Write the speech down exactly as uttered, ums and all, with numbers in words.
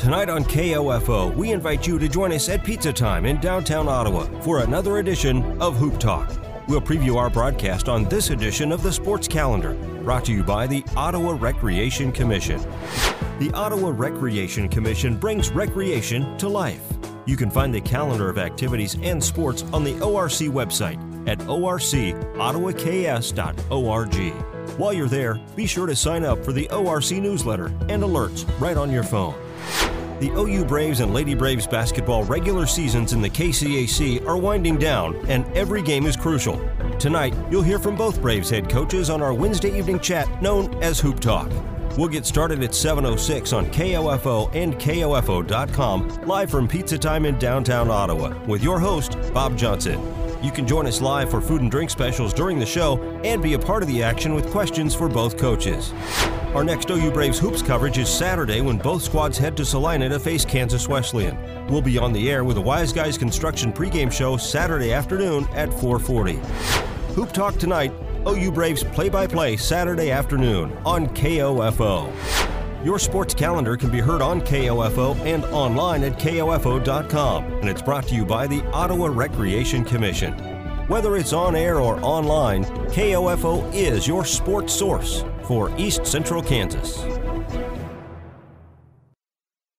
Tonight on K O F O, we invite you to join us at Pizza Time in downtown Ottawa for another edition of Hoop Talk. We'll preview our broadcast on this edition of the Sports Calendar, brought to you by the Ottawa Recreation Commission. The Ottawa Recreation Commission brings recreation to life. You can find the calendar of activities and sports on the O R C website at o r c ottawa k s dot org. While you're there, be sure to sign up for the O R C newsletter and alerts right on your phone. The O U Braves and Lady Braves basketball regular seasons in the K C A C are winding down, and every game is crucial. Tonight, you'll hear from both Braves head coaches on our Wednesday evening chat known as Hoop Talk. We'll get started at seven oh six on K O F O and K O F O dot com, live from Pizza Time in downtown Ottawa, with your host, Bob Johnson. You can join us live for food and drink specials during the show and be a part of the action with questions for both coaches. Our next O U Braves Hoops coverage is Saturday when both squads head to Salina to face Kansas Wesleyan. We'll be on the air with the Wise Guys Construction pregame show Saturday afternoon at four forty. Hoop Talk tonight, O U Braves play-by-play Saturday afternoon on K O F O. Your sports calendar can be heard on K O F O and online at K O F O dot com, and it's brought to you by the Ottawa Recreation Commission. Whether it's on air or online, K O F O is your sports source for East Central Kansas.